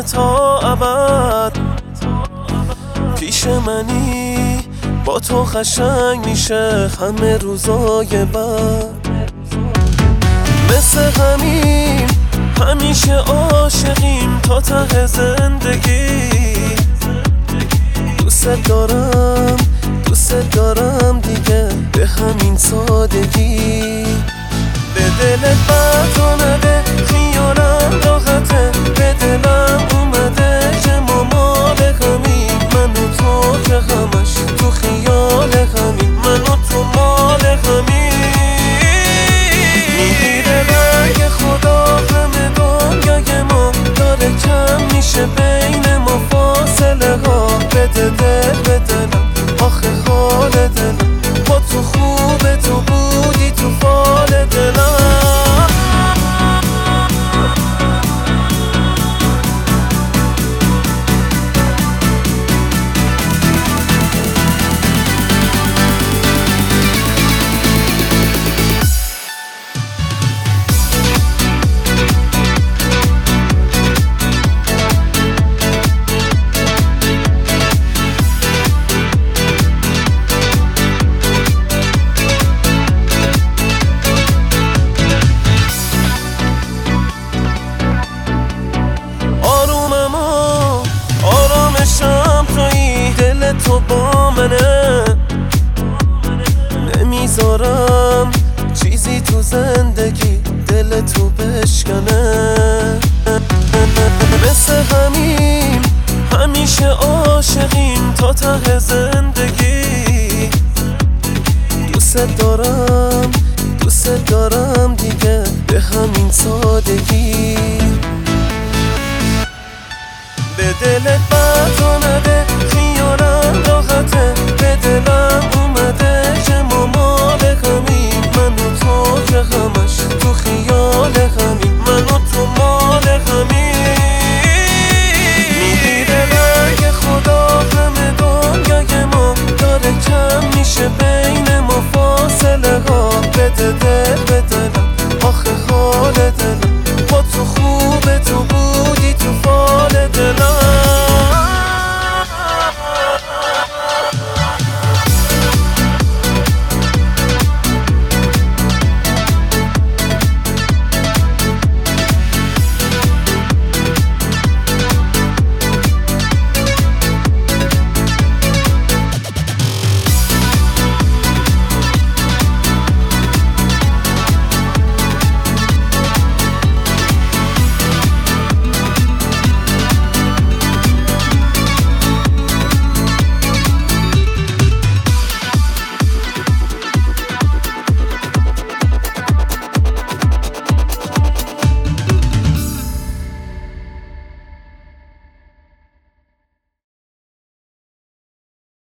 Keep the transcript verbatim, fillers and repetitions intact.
همه تا ابد پیش منی، با تو قشنگ میشه همه روزای بعد. مثل همین همیشه عاشقیم تا ته زندگی. دوست دارم دوست دارم دیگه به همین سادگی. به دلت بد نده، خیالم راحته، به دلم اومده که ما مال همین. من و تو که همش تو خیال همین، من و تو مال همین. میگیره رنگ خدا همه دنیای ما، داره کم میشه بین ما فاصله ها. بده دل به دلم، آخه حال دلم با تو خوبه، تو بودی تو فال دلم. تو با منه، نمیذارم چیزی تو زندگی دل تو بشکنه. مثل همین همیشه عاشقیم تا ته زندگی. دوست دارم دوست دارم دیگه به همین سادگی. به دلت بد نده، خیالم راحته، به دلم